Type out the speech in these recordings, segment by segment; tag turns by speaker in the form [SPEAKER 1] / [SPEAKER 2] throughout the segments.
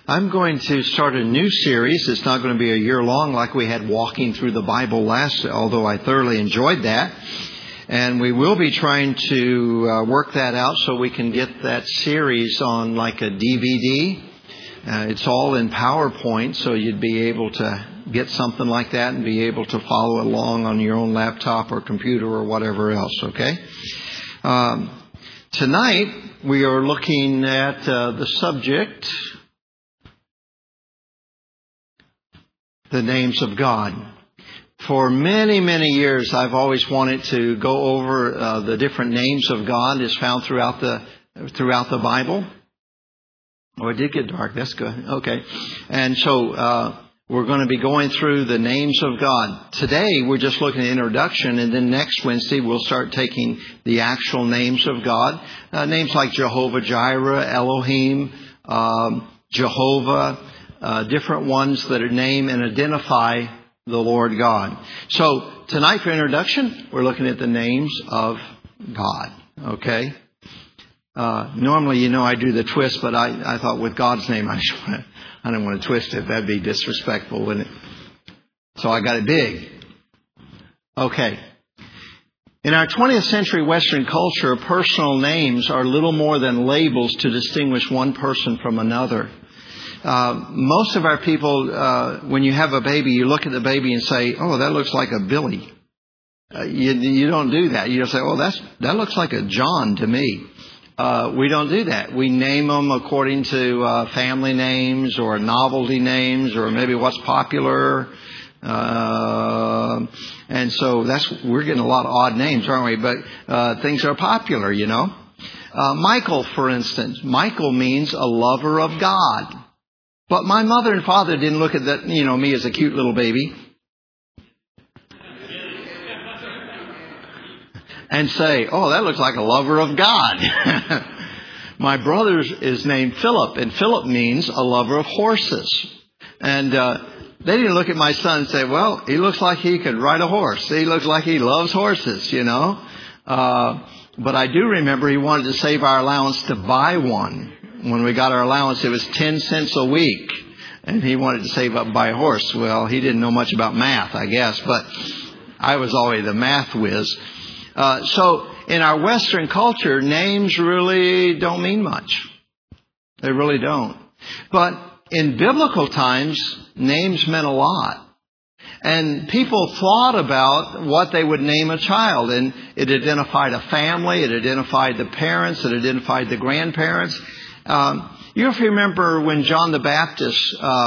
[SPEAKER 1] I'm going to start a new series. It's not going to be a year long like we had walking through the Bible last, although I thoroughly enjoyed that. And we will be trying to work that out so we can get that series on like a DVD. It's all in PowerPoint, so you'd be able to get something like that and be able to follow along on your own laptop or computer or whatever else, okay? Tonight, we are looking at the subject, the names of God. For many, many years, I've always wanted to go over the different names of God as found throughout the Bible. Oh, it did get dark. That's good. Okay. And so we're going to be going through the names of God. Today, we're just looking at introduction, and then next Wednesday, we'll start taking the actual names of God. Names like Jehovah Jireh, Elohim, Jehovah, different ones that name and identify the Lord God. So tonight for introduction, we're looking at the names of God. Okay. Normally, I do the twist, but I thought with God's name, I don't want to twist it. That'd be disrespectful, wouldn't it? So I got it big. Okay. In our 20th century Western culture, personal names are little more than labels to distinguish one person from another. Most of our people, when you have a baby, you look at the baby and say, "Oh, that looks like a Billy." You don't do that. You just say, "Oh, that looks like a John to me." We don't do that. We name them according to family names or novelty names or maybe what's popular. And so we're getting a lot of odd names, aren't we? But things are popular, Michael, for instance. Michael means a lover of God. But my mother and father didn't look at that, me as a cute little baby and say, "Oh, that looks like a lover of God." My brother is named Philip, and Philip means a lover of horses. And they didn't look at my son and say, "Well, he looks like he could ride a horse. He looks like he loves horses, But I do remember he wanted to save our allowance to buy one. When we got our allowance, it was 10 cents a week. And he wanted to save up and buy a horse. Well, he didn't know much about math, I guess. But I was always the math whiz. So in our Western culture, names really don't mean much. They really don't. But in biblical times, names meant a lot. And people thought about what they would name a child. And it identified a family. It identified the parents. It identified the grandparents. You remember when John the Baptist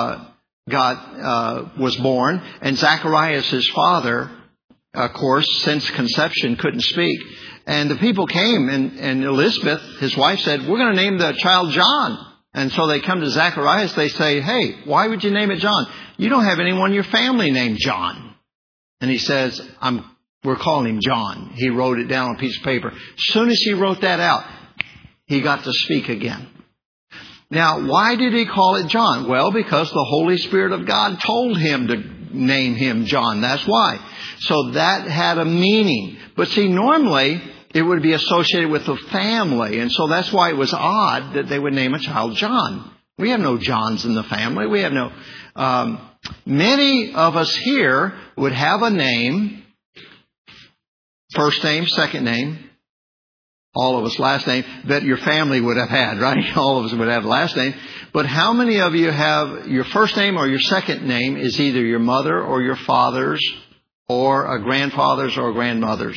[SPEAKER 1] was born, and Zacharias, his father, of course, since conception, couldn't speak. And the people came, and Elizabeth, his wife, said, "We're going to name the child John." And so they come to Zacharias. They say, "Hey, why would you name it John? You don't have anyone in your family named John." And he says, "We're calling him John." He wrote it down on a piece of paper. As soon as he wrote that out, he got to speak again. Now, why did he call it John? Well, because the Holy Spirit of God told him to name him John. That's why. So that had a meaning. But see, normally it would be associated with the family. And so that's why it was odd that they would name a child John. We have no Johns in the family. We have no... many of us here would have a name, first name, second name, all of us last name, that your family would have had, right? All of us would have last name. But how many of you have your first name or your second name is either your mother or your father's or a grandfather's or a grandmother's?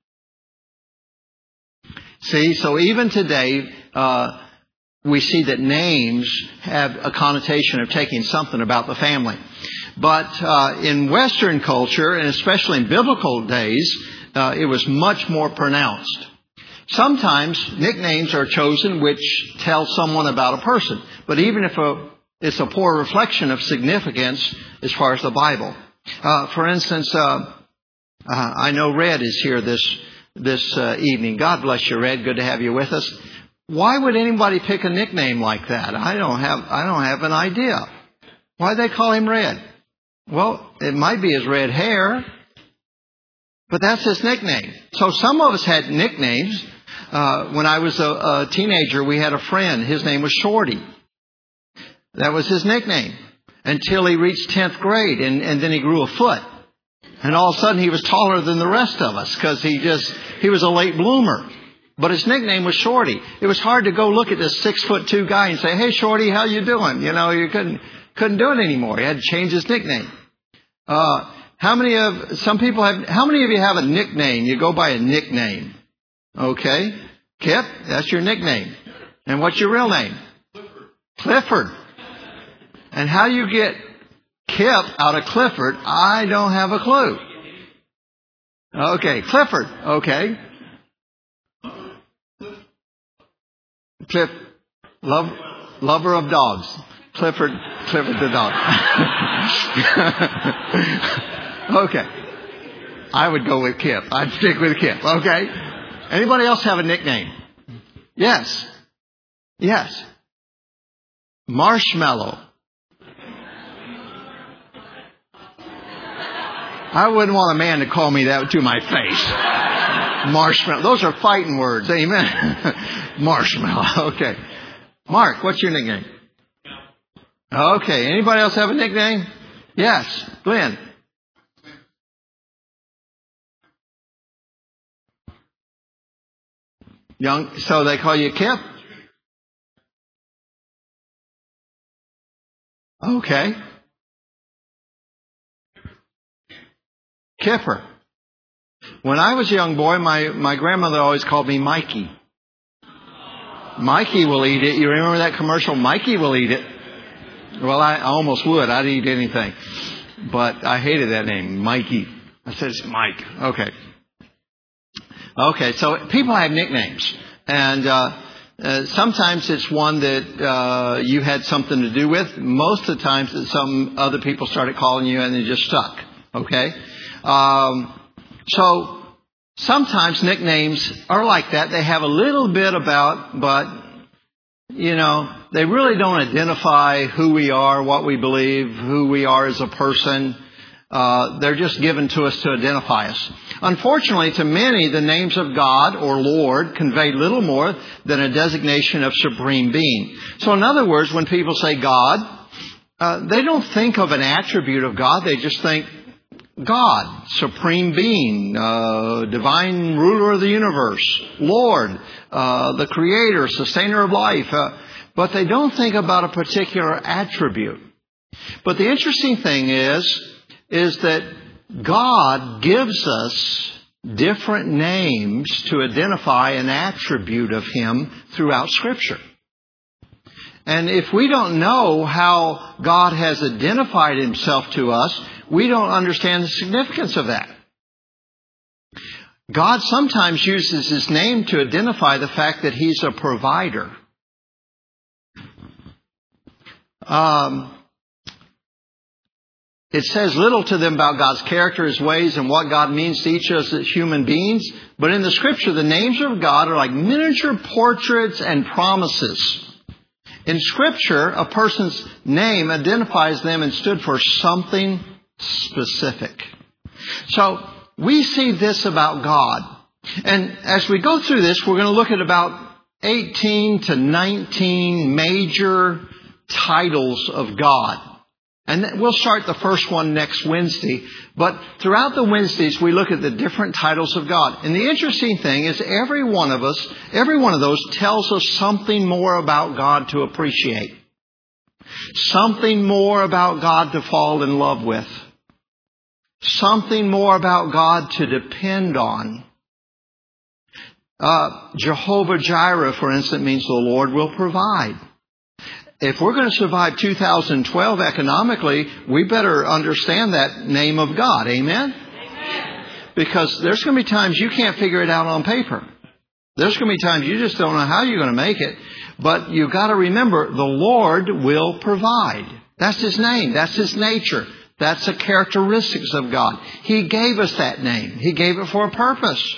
[SPEAKER 1] See, so even today, we see that names have a connotation of taking something about the family. But in Western culture, and especially in biblical days, it was much more pronounced. Sometimes nicknames are chosen which tell someone about a person. But even if it's a poor reflection of significance as far as the Bible. For instance, I know Red is here this evening. God bless you, Red. Good to have you with us. Why would anybody pick a nickname like that? I don't have an idea. Why they call him Red? Well, it might be his red hair, but that's his nickname. So some of us had nicknames. When I was a teenager, we had a friend. His name was Shorty. That was his nickname until he reached 10th grade, and then he grew a foot. And all of a sudden he was taller than the rest of us because he was a late bloomer. But his nickname was Shorty. It was hard to go look at this 6'2" guy and say, "Hey, Shorty, how you doing?" You know, you couldn't do it anymore. He had to change his nickname. How many of you have a nickname? You go by a nickname. Okay. Kip, that's your nickname. And what's your real name? Clifford. And how you get Kip out of Clifford, I don't have a clue. Okay, Clifford. Okay. Lover of dogs. Clifford the dog. Okay. I would go with Kip. I'd stick with Kip. Okay. Anybody else have a nickname? Yes. Marshmallow. I wouldn't want a man to call me that to my face. Marshmallow. Those are fighting words. Amen. Marshmallow. Okay. Mark, what's your nickname? Okay. Anybody else have a nickname? Yes. Glenn. So they call you Kip? Okay. Kipper. When I was a young boy, my grandmother always called me Mikey. Mikey will eat it. You remember that commercial? Mikey will eat it. Well, I almost would. I'd eat anything. But I hated that name, Mikey. I said, it's Mike. Okay, so people have nicknames. And sometimes it's one that you had something to do with. Most of the times it's some other people started calling you and they just stuck. Okay? So sometimes nicknames are like that. They have a little bit about, but, you know, they really don't identify who we are, what we believe, who we are as a person. They're just given to us to identify us. Unfortunately, to many, the names of God or Lord convey little more than a designation of supreme being. So in other words, when people say God, they don't think of an attribute of God. They just think God, supreme being, divine ruler of the universe, Lord, the creator, sustainer of life. But they don't think about a particular attribute. But the interesting thing is that God gives us different names to identify an attribute of Him throughout Scripture. And if we don't know how God has identified Himself to us, we don't understand the significance of that. God sometimes uses His name to identify the fact that He's a provider. It says little to them about God's character, His ways, and what God means to each of us as human beings. But in the Scripture, the names of God are like miniature portraits and promises. In Scripture, a person's name identifies them and stood for something specific. So we see this about God. And as we go through this, we're going to look at about 18 to 19 major titles of God. And we'll start the first one next Wednesday. But throughout the Wednesdays, we look at the different titles of God. And the interesting thing is every one of those tells us something more about God to appreciate. Something more about God to fall in love with. Something more about God to depend on. Jehovah Jireh, for instance, means the Lord will provide. If we're going to survive 2012 economically, we better understand that name of God. Amen? Amen. Because there's going to be times you can't figure it out on paper. There's going to be times you just don't know how you're going to make it. But you've got to remember, the Lord will provide. That's His name. That's His nature. That's the characteristics of God. He gave us that name. He gave it for a purpose.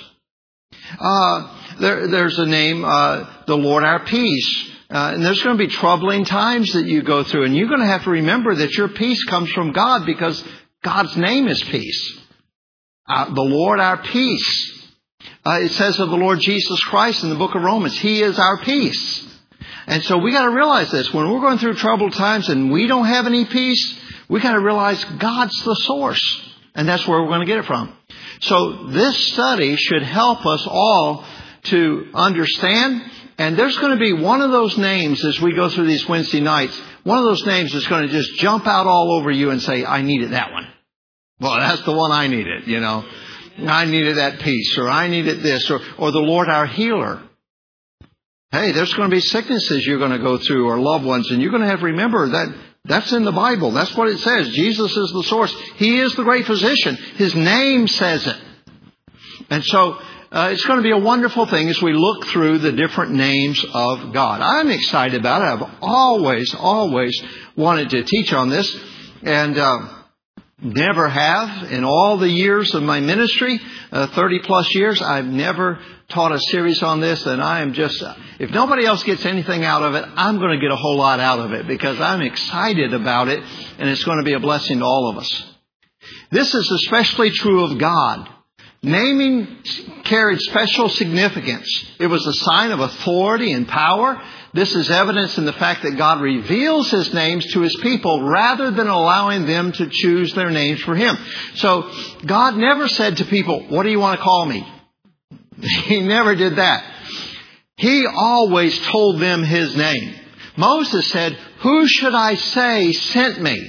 [SPEAKER 1] There's a name, the Lord our peace. And there's going to be troubling times that you go through. And you're going to have to remember that your peace comes from God because God's name is peace. The Lord our peace. It says of the Lord Jesus Christ in the book of Romans, He is our peace. And so we got to realize this. When we're going through troubled times and we don't have any peace, we got to realize God's the source. And that's where we're going to get it from. So this study should help us all to understand. And there's going to be one of those names as we go through these Wednesday nights. One of those names is going to just jump out all over you and say, I needed that one. Well, that's the one I needed, you know. I needed that peace, or I needed this, or the Lord our healer. Hey, there's going to be sicknesses you're going to go through, or loved ones, and you're going to have to remember that that's in the Bible. That's what it says. Jesus is the source. He is the great physician. His name says it. And so it's going to be a wonderful thing as we look through the different names of God. I'm excited about it. I've always wanted to teach on this, and never have. In all the years of my ministry, 30 plus years, I've never taught a series on this, and I am just, if nobody else gets anything out of it, I'm going to get a whole lot out of it because I'm excited about it, and it's going to be a blessing to all of us. This is especially true of God. Naming carried special significance. It was a sign of authority and power. This is evidence in the fact that God reveals His names to His people rather than allowing them to choose their names for Him. So God never said to people, what do you want to call me? He never did that. He always told them His name. Moses said, who should I say sent me?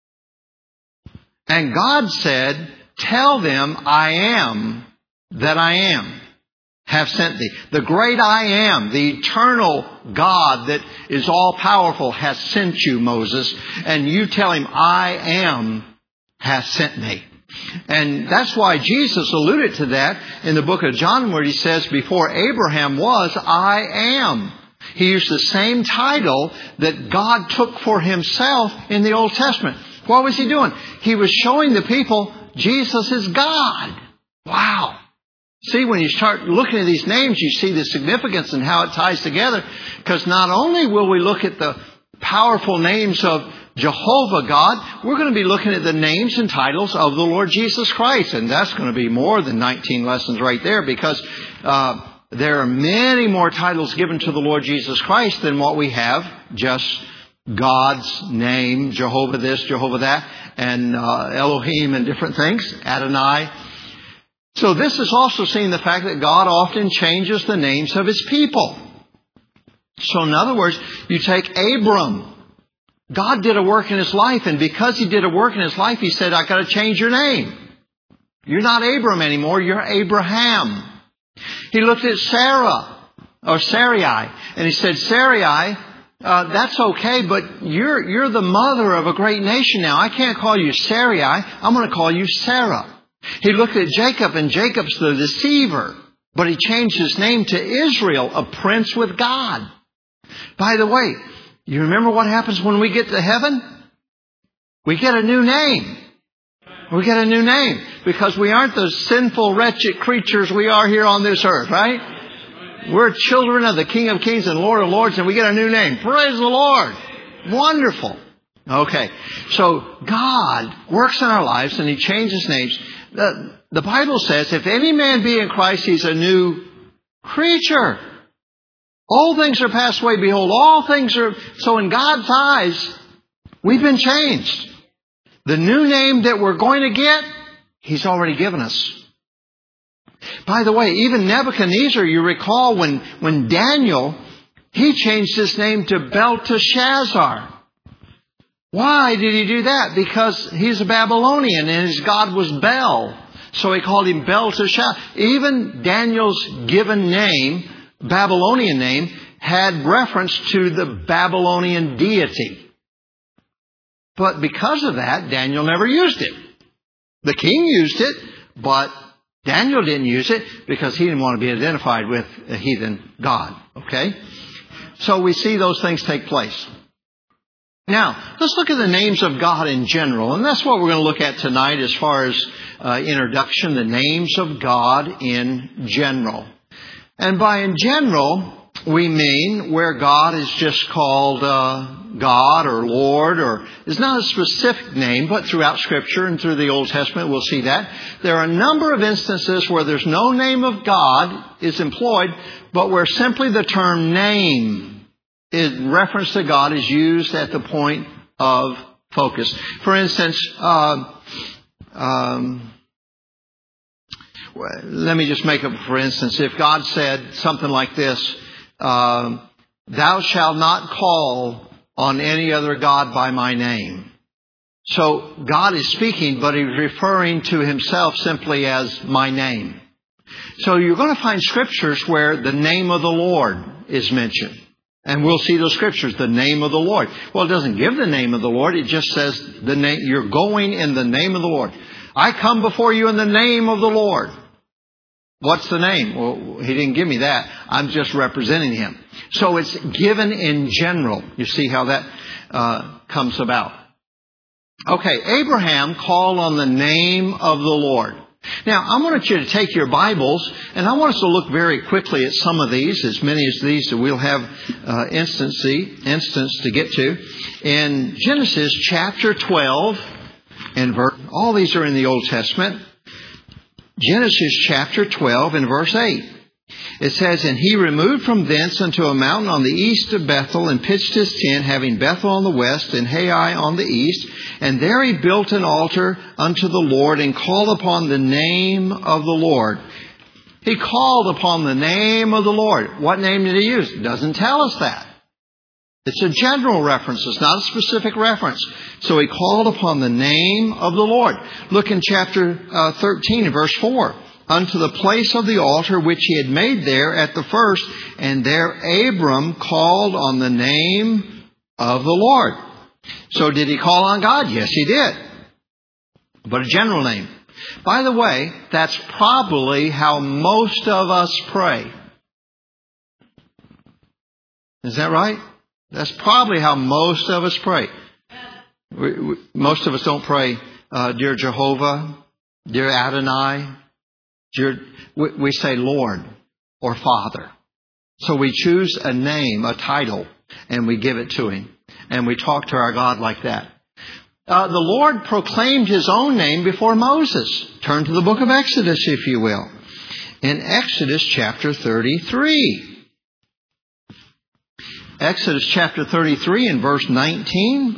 [SPEAKER 1] And God said, tell them I am that I am have sent thee. The great I am, the eternal God that is all powerful has sent you, Moses. And you tell him I am has sent me. And that's why Jesus alluded to that in the book of John where He says, before Abraham was, I am. He used the same title that God took for Himself in the Old Testament. What was He doing? He was showing the people Jesus is God. Wow. See, when you start looking at these names, you see the significance and how it ties together. Because not only will we look at the powerful names of Jehovah God, we're going to be looking at the names and titles of the Lord Jesus Christ. And that's going to be more than 19 lessons right there because there are many more titles given to the Lord Jesus Christ than what we have just God's name, Jehovah this, Jehovah that, and Elohim and different things, Adonai. So this is also seeing the fact that God often changes the names of His people. So in other words, you take Abram. God did a work in his life, and because He did a work in his life, He said, I got to change your name. You're not Abram anymore, you're Abraham. He looked at Sarah, or Sarai, and He said, Sarai, that's okay, but you're the mother of a great nation now. I can't call you Sarai. I'm going to call you Sarah. He looked at Jacob, and Jacob's the deceiver. But He changed his name to Israel, a prince with God. By the way, you remember what happens when we get to heaven? We get a new name. We get a new name because we aren't the sinful, wretched creatures we are here on this earth, right? We're children of the King of Kings and Lord of Lords, and we get a new name. Praise the Lord. Wonderful. Okay. So God works in our lives and He changes names. The Bible says, if any man be in Christ, he's a new creature. All things are passed away. Behold, all things are... So in God's eyes, we've been changed. The new name that we're going to get, He's already given us. By the way, even Nebuchadnezzar, you recall when Daniel, he changed his name to Belteshazzar. Why did he do that? Because he's a Babylonian and his god was Bel. So he called him Belteshazzar. Even Daniel's given name, Babylonian name, had reference to the Babylonian deity. But because of that, Daniel never used it. The king used it, but Daniel didn't use it because he didn't want to be identified with a heathen god. Okay? So we see those things take place. Now, let's look at the names of God in general. And that's what we're going to look at tonight as far as introduction, the names of God in general. And by in general, we mean where God is just called God or Lord, or is not a specific name, but throughout Scripture and through the Old Testament, we'll see that. There are a number of instances where there's no name of God is employed, but where simply the term name reference to God is used at the point of focus. For instance, let me just make up, for instance, if God said something like this, thou shalt not call on any other God by my name. So God is speaking, but He's referring to Himself simply as my name. So you're going to find scriptures where the name of the Lord is mentioned. And we'll see those scriptures, the name of the Lord. Well, it doesn't give the name of the Lord. It just says the name. You're going in the name of the Lord. I come before you in the name of the Lord. What's the name? Well, He didn't give me that. I'm just representing Him. So it's given in general. You see how that comes about. Okay, Abraham called on the name of the Lord. Now, I want you to take your Bibles, and I want us to look very quickly at some of these, as many as these that we'll have instance to get to. In Genesis chapter 12, and all these are in the Old Testament. Genesis chapter 12 and verse 8. It says, and he removed from thence unto a mountain on the east of Bethel, and pitched his tent, having Bethel on the west and Hai on the east. And there he built an altar unto the Lord, and called upon the name of the Lord. He called upon the name of the Lord. What name did he use? It doesn't tell us that. It's a general reference. It's not a specific reference. So he called upon the name of the Lord. Look in chapter 13, verse 4. Unto the place of the altar which he had made there at the first, and there Abram called on the name of the Lord. So did he call on God? Yes, he did. But a general name. By the way, that's probably how most of us pray. Is that right? That's probably how most of us pray. Most of us don't pray, Dear Jehovah, Dear Adonai. We say Lord or Father. So we choose a name, a title, and we give it to Him. And we talk to our God like that. The Lord proclaimed His own name before Moses. Turn to the book of Exodus, if you will. In Exodus chapter 33. Exodus chapter 33 and verse 19.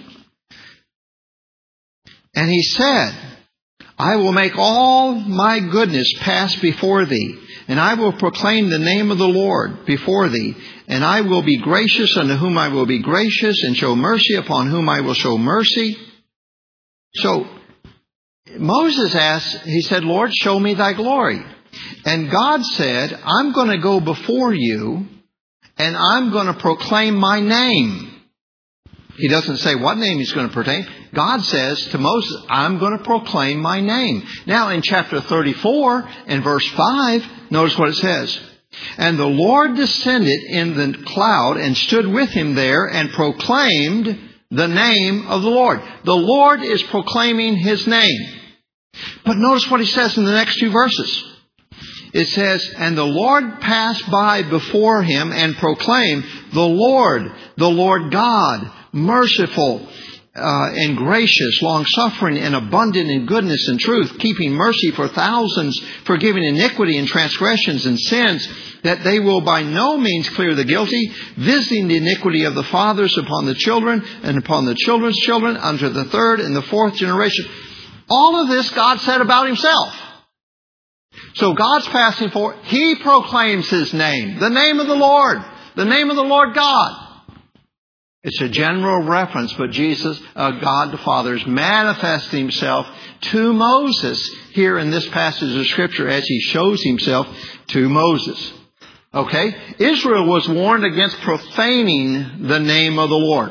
[SPEAKER 1] And He said, I will make all my goodness pass before thee, and I will proclaim the name of the Lord before thee, and I will be gracious unto whom I will be gracious, and show mercy upon whom I will show mercy. So Moses asked, he said, Lord, show me thy glory. And God said, I'm going to go before you, and I'm going to proclaim my name. He doesn't say what name He's going to proclaim. God says to Moses, I'm going to proclaim my name. Now in chapter 34 and verse 5, notice what it says. And the Lord descended in the cloud and stood with him there and proclaimed the name of the Lord. The Lord is proclaiming His name. But notice what He says in the next two verses. It says, and the Lord passed by before him and proclaimed, the Lord God, merciful and gracious, long-suffering and abundant in goodness and truth, keeping mercy for thousands, forgiving iniquity and transgressions and sins, that they will by no means clear the guilty, visiting the iniquity of the fathers upon the children and upon the children's children unto the third and the fourth generation. All of this God said about Himself. So God's passing forward. He proclaims His name, the name of the Lord God. It's a general reference, but Jesus, God the Father, is manifesting Himself to Moses here in this passage of Scripture as He shows Himself to Moses. Okay? Israel was warned against profaning the name of the Lord.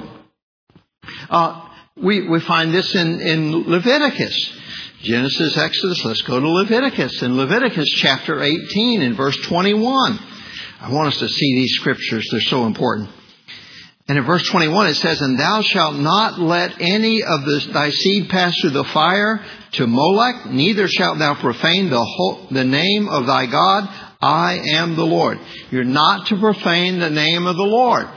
[SPEAKER 1] We find this in Leviticus. Genesis, Exodus, let's go to Leviticus. In Leviticus chapter 18 and verse 21. I want us to see these scriptures. They're so important. And in verse 21 it says, and thou shalt not let any of thy seed pass through the fire to Molech, neither shalt thou profane the name of thy God. I am the Lord. You're not to profane the name of the Lord.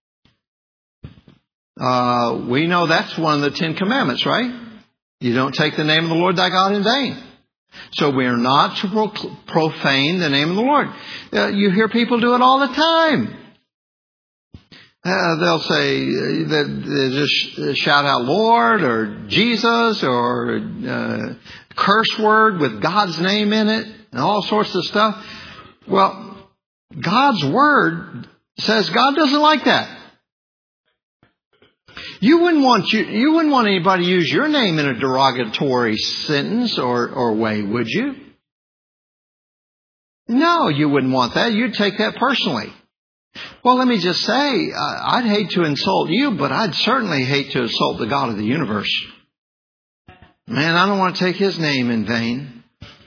[SPEAKER 1] We know that's one of the 10 Commandments, right? You don't take the name of the Lord thy God in vain. So we are not to profane the name of the Lord. You hear people do it all the time. They'll say that they just shout out Lord or Jesus or curse word with God's name in it and all sorts of stuff. Well, God's Word says God doesn't like that. You wouldn't want anybody to use your name in a derogatory sentence or way, would you? No, you wouldn't want that. You'd take that personally. Well, let me just say, I'd hate to insult you, but I'd certainly hate to insult the God of the universe. Man, I don't want to take His name in vain.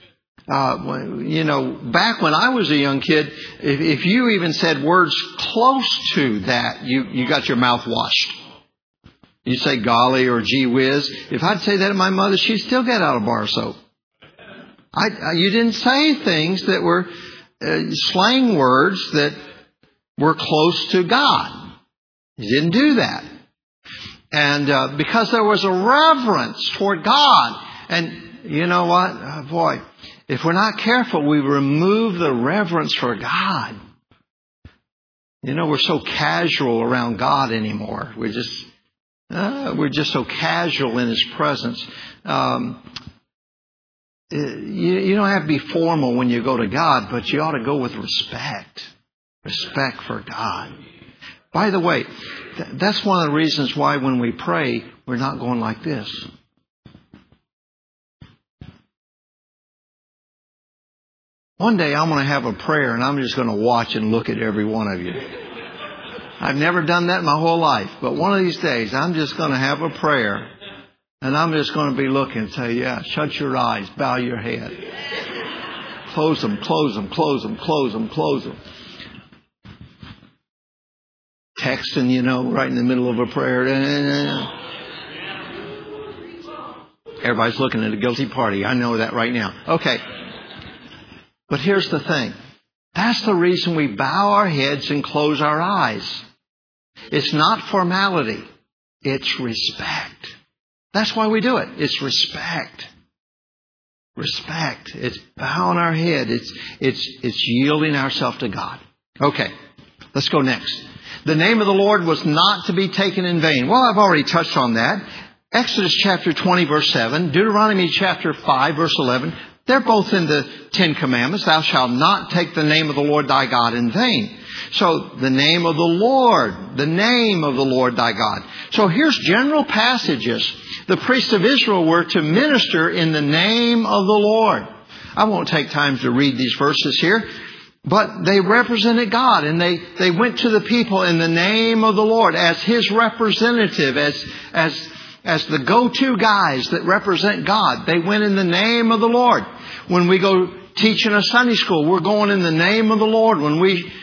[SPEAKER 1] Back when I was a young kid, if you even said words close to that, you got your mouth washed. You say golly or gee whiz. If I'd say that to my mother, she'd still get out a bar of soap. You didn't say things that were slang words that were close to God. You didn't do that. And because there was a reverence toward God. And you know what? Oh, boy, if we're not careful, we remove the reverence for God. We're so casual around God anymore. We're just so casual in His presence. You don't have to be formal when you go to God, but you ought to go with respect. Respect for God. By the way, that's one of the reasons why when we pray, we're not going like this. One day I'm going to have a prayer and I'm just going to watch and look at every one of you. I've never done that my whole life, but one of these days I'm just going to have a prayer and I'm just going to be looking and say, yeah, shut your eyes, bow your head. Close them, close them, close them, close them, close them. Texting, right in the middle of a prayer. Everybody's looking at a guilty party. I know that right now. Okay. But here's the thing. That's the reason we bow our heads and close our eyes. It's not formality. It's respect. That's why we do it. It's respect. Respect. It's bowing our head. It's yielding ourselves to God. Okay. Let's go next. The name of the Lord was not to be taken in vain. Well, I've already touched on that. Exodus chapter 20, verse 7. Deuteronomy chapter 5, verse 11. They're both in the Ten Commandments. Thou shalt not take the name of the Lord thy God in vain. So the name of the Lord thy God. So here's general passages. The priests of Israel were to minister in the name of the Lord. I won't take time to read these verses here. But they represented God, and they went to the people in the name of the Lord as His representative, as the go-to guys that represent God. They went in the name of the Lord. When we go teach in a Sunday school, we're going in the name of the Lord. When we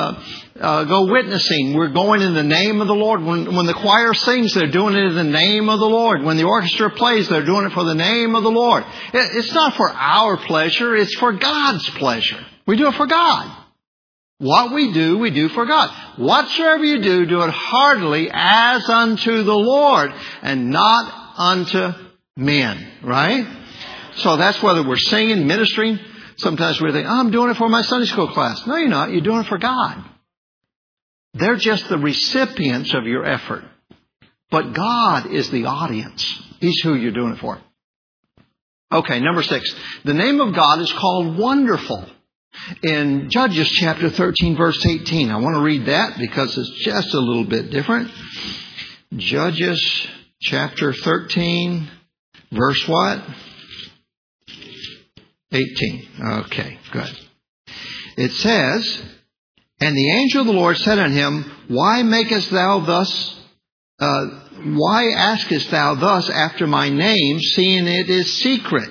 [SPEAKER 1] go witnessing, we're going in the name of the Lord. When the choir sings, they're doing it in the name of the Lord. When the orchestra plays, they're doing it for the name of the Lord. It's not for our pleasure. It's for God's pleasure. We do it for God. What we do for God. Whatsoever you do, do it heartily as unto the Lord and not unto men. Right? So that's whether we're singing, ministering. Sometimes we think, I'm doing it for my Sunday school class. No, you're not. You're doing it for God. They're just the recipients of your effort. But God is the audience. He's who you're doing it for. Okay, number 6. The name of God is called Wonderful. In Judges chapter 13, verse 18. I want to read that because it's just a little bit different. Judges chapter 13, verse what? 18. Okay, good. It says, and the angel of the Lord said unto him, why askest thou thus after my name, seeing it is secret?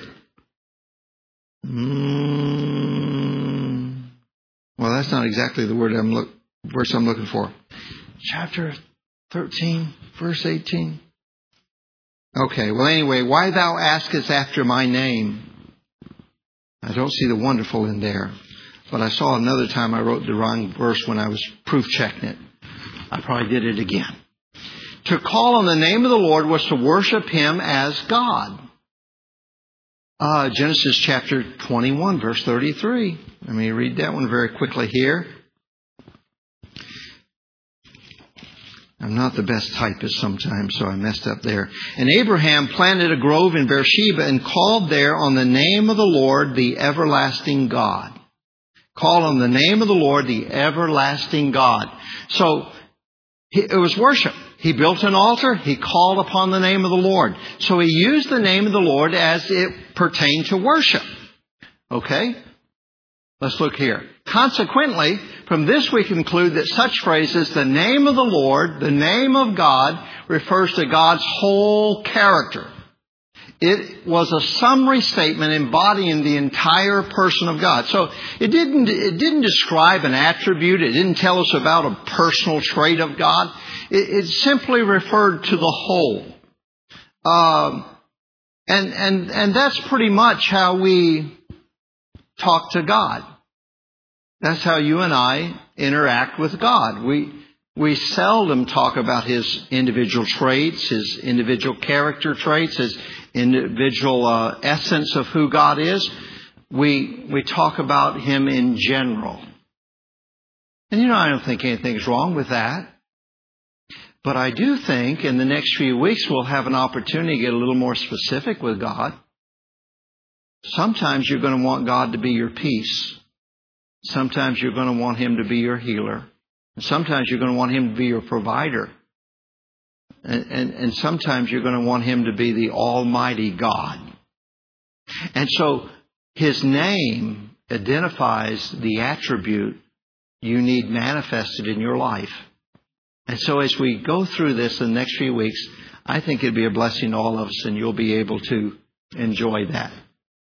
[SPEAKER 1] Well, that's not exactly the verse I'm looking for. Chapter 13, verse 18. Okay, well anyway, why thou askest after my name? I don't see the wonderful in there. But I saw another time I wrote the wrong verse when I was proof checking it. I probably did it again. To call on the name of the Lord was to worship Him as God. Genesis chapter 21, verse 33. Let me read that one very quickly here. I'm not the best typist sometimes, so I messed up there. And Abraham planted a grove in Beersheba and called there on the name of the Lord, the everlasting God. Call on the name of the Lord, the everlasting God. So it was worship. He built an altar. He called upon the name of the Lord. So he used the name of the Lord as it pertained to worship. Okay? Let's look here. Consequently, from this we conclude that such phrases, the name of the Lord, the name of God, refers to God's whole character. It was a summary statement embodying the entire person of God. So it didn't describe an attribute. It didn't tell us about a personal trait of God. It simply referred to the whole. And that's pretty much how we talk to God. That's how you and I interact with God. We seldom talk about His individual traits, His individual character traits, His individual essence of who God is. We talk about Him in general. And I don't think anything's wrong with that. But I do think in the next few weeks we'll have an opportunity to get a little more specific with God. Sometimes you're going to want God to be your peace. Sometimes you're going to want Him to be your healer. And sometimes you're going to want Him to be your provider. And sometimes you're going to want Him to be the Almighty God. And so His name identifies the attribute you need manifested in your life. And so as we go through this in the next few weeks, I think it'd be a blessing to all of us, and you'll be able to enjoy that.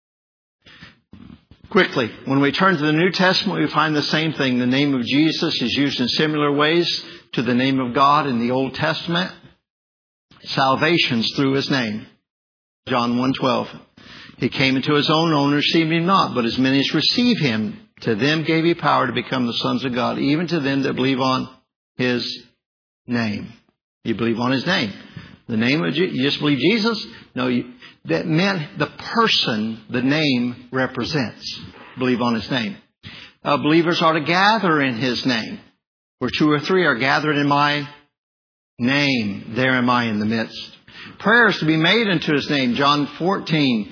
[SPEAKER 1] Quickly, when we turn to the New Testament, we find the same thing. The name of Jesus is used in similar ways to the name of God in the Old Testament. Salvation's through His name. John 1:12. He came into His own received Him not, but as many as receive Him, to them gave He power to become the sons of God, even to them that believe on His name. You believe on His name. The name of Jesus, you just believe Jesus? No, that meant the person the name represents. Believe on His name. Believers are to gather in His name. Where 2 or 3 are gathered in my name, there am I in the midst. Prayer is to be made unto His name. John 14,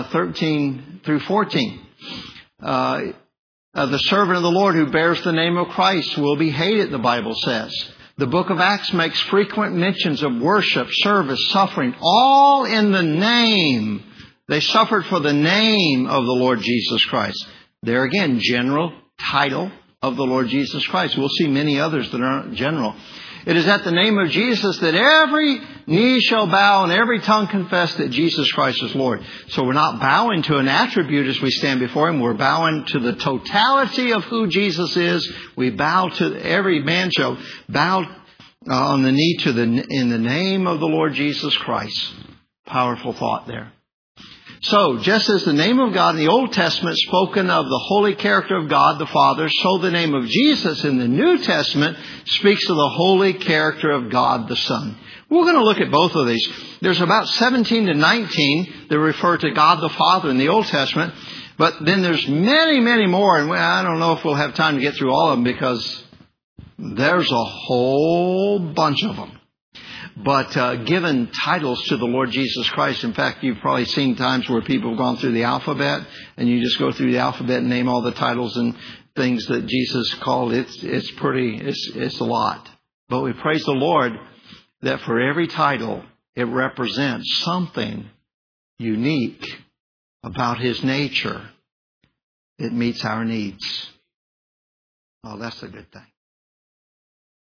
[SPEAKER 1] 13 through 14. The servant of the Lord who bears the name of Christ will be hated, the Bible says. The book of Acts makes frequent mentions of worship, service, suffering, all in the name. They suffered for the name of the Lord Jesus Christ. There again, general title of the Lord Jesus Christ. We'll see many others that aren't general. It is at the name of Jesus that every knee shall bow and every tongue confess that Jesus Christ is Lord. So we're not bowing to an attribute as we stand before Him. We're bowing to the totality of who Jesus is. We bow to, every man shall bow on the knee in the name of the Lord Jesus Christ. Powerful thought there. So, just as the name of God in the Old Testament spoken of the holy character of God the Father, so the name of Jesus in the New Testament speaks of the holy character of God the Son. We're going to look at both of these. There's about 17 to 19 that refer to God the Father in the Old Testament, but then there's many, many more, and I don't know if we'll have time to get through all of them because there's a whole bunch of them. But given titles to the Lord Jesus Christ, in fact, you've probably seen times where people have gone through the alphabet, and you just go through the alphabet and name all the titles and things that Jesus called. It's a lot. But we praise the Lord that for every title, it represents something unique about His nature. It meets our needs. Oh, that's a good thing.